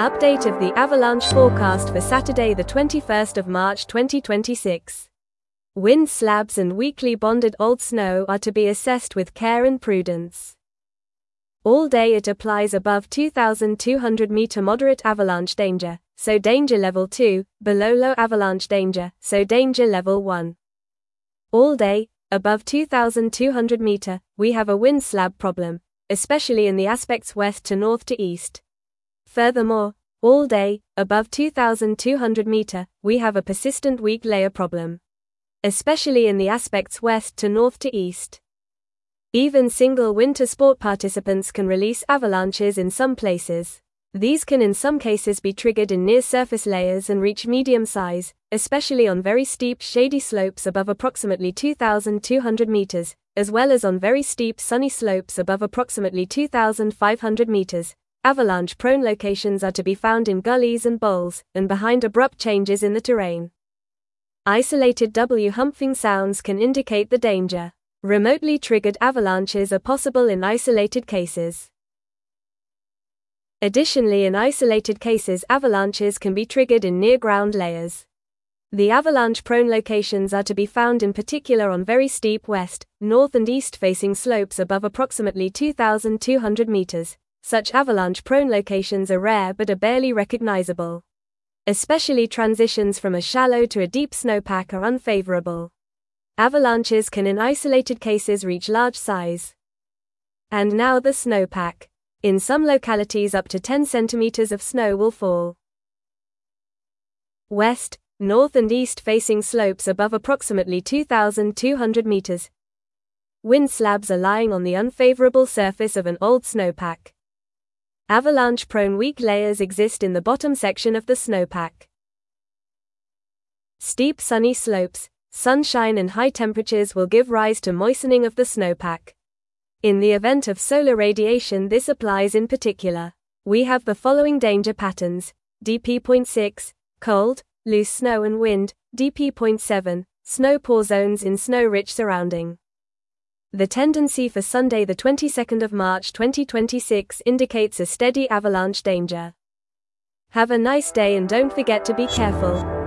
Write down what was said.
Update of the avalanche forecast for Saturday the 21st of March 2026. Wind slabs and weakly bonded old snow are to be assessed with care and prudence. All day it applies above 2,200 meter moderate avalanche danger, so danger level 2, below low avalanche danger, so danger level 1. All day, above 2,200 meter, we have a wind slab problem, especially in the aspects west to north to east. Furthermore, all day, above 2,200 meter, we have a persistent weak layer problem, especially in the aspects west to north to east. Even single winter sport participants can release avalanches in some places. These can in some cases be triggered in near-surface layers and reach medium size, especially on very steep shady slopes above approximately 2,200 meters, as well as on very steep sunny slopes above approximately 2,500 meters. Avalanche-prone locations are to be found in gullies and bowls, and behind abrupt changes in the terrain. Isolated humping sounds can indicate the danger. Remotely triggered avalanches are possible in isolated cases. Additionally, in isolated cases, avalanches can be triggered in near-ground layers. The avalanche-prone locations are to be found in particular on very steep west, north and east-facing slopes above approximately 2,200 meters. Such avalanche-prone locations are rare but are barely recognizable. Especially transitions from a shallow to a deep snowpack are unfavorable. Avalanches can in isolated cases reach large size. And now the snowpack. In some localities up to 10 centimeters of snow will fall. West, north and east-facing slopes above approximately 2,200 meters. Wind slabs are lying on the unfavorable surface of an old snowpack. Avalanche-prone weak layers exist in the bottom section of the snowpack. Steep sunny slopes, sunshine and high temperatures will give rise to moistening of the snowpack. In the event of solar radiation, this applies in particular. We have the following danger patterns: DP.6, cold, loose snow and wind; DP.7, snow pour zones in snow-rich surrounding. The tendency for Sunday the 22nd of March 2026 indicates a steady avalanche danger. Have a nice day and don't forget to be careful.